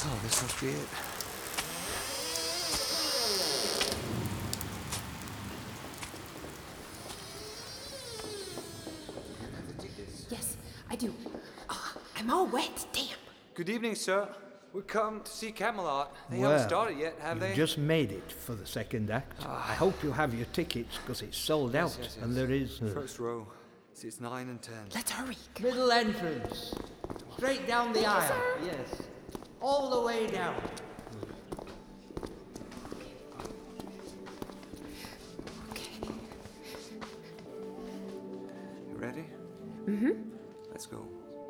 Oh, this must be it. Yes, I do. Oh, I'm all wet, damn. Good evening, sir. We come to see Camelot. They Well, haven't started yet, have you they? just made it for the second act. I hope you have your tickets, because it's sold out, yes. and there is... First row. Seats 9 and 10. Let's hurry. Middle entrance. Straight down the aisle. Yes. All the way down. Okay. You ready? Mm-hmm. Let's go.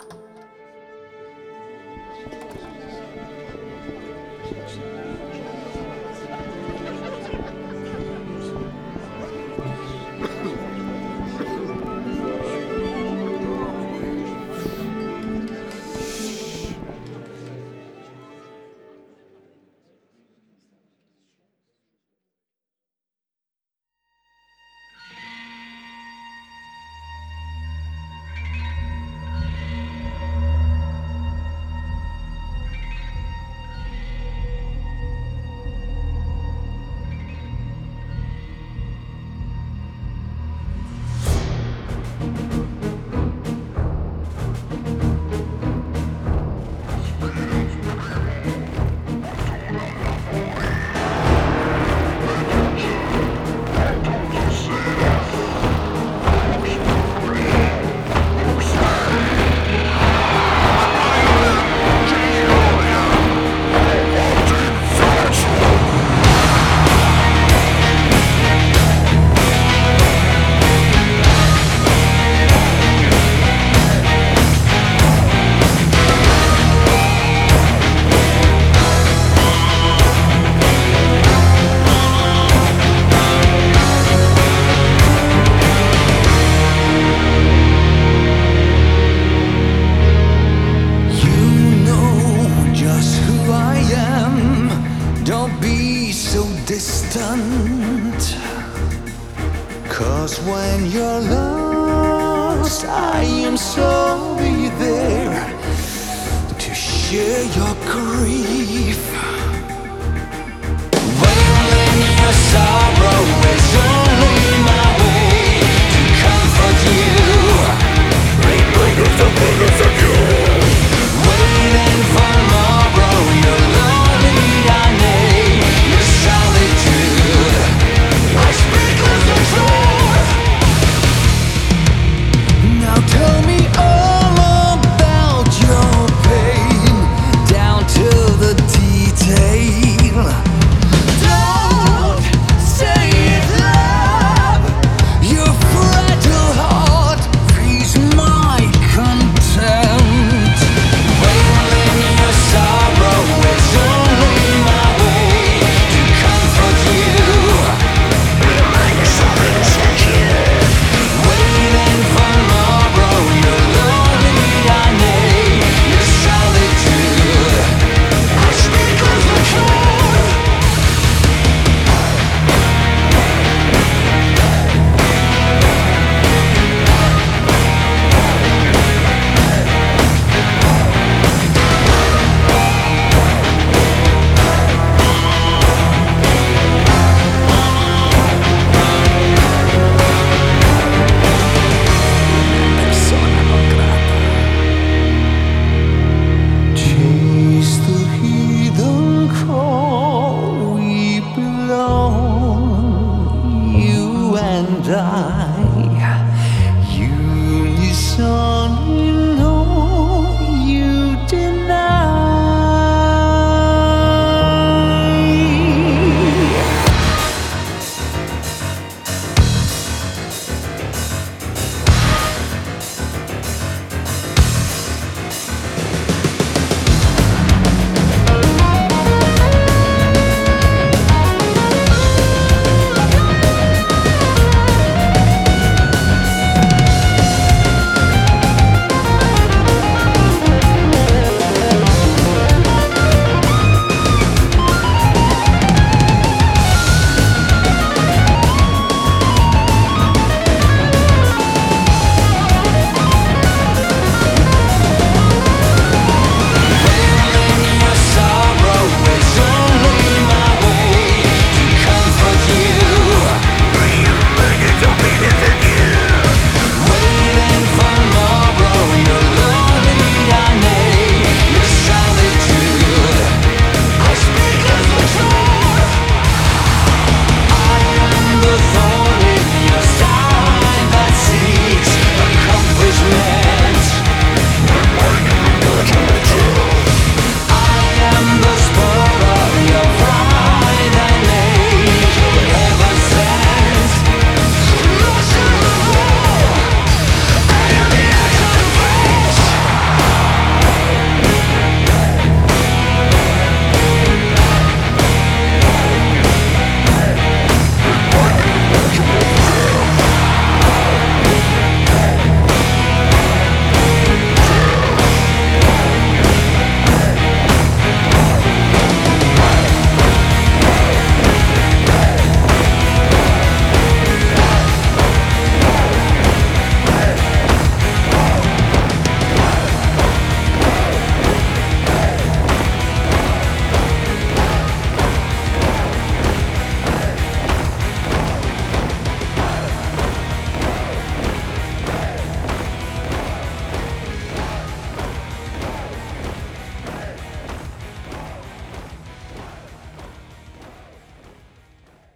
Distant, 'cause when you're lost, I am sorry there to share your grief. When your sorrow is only my way to comfort you. Rainbow is the biggest.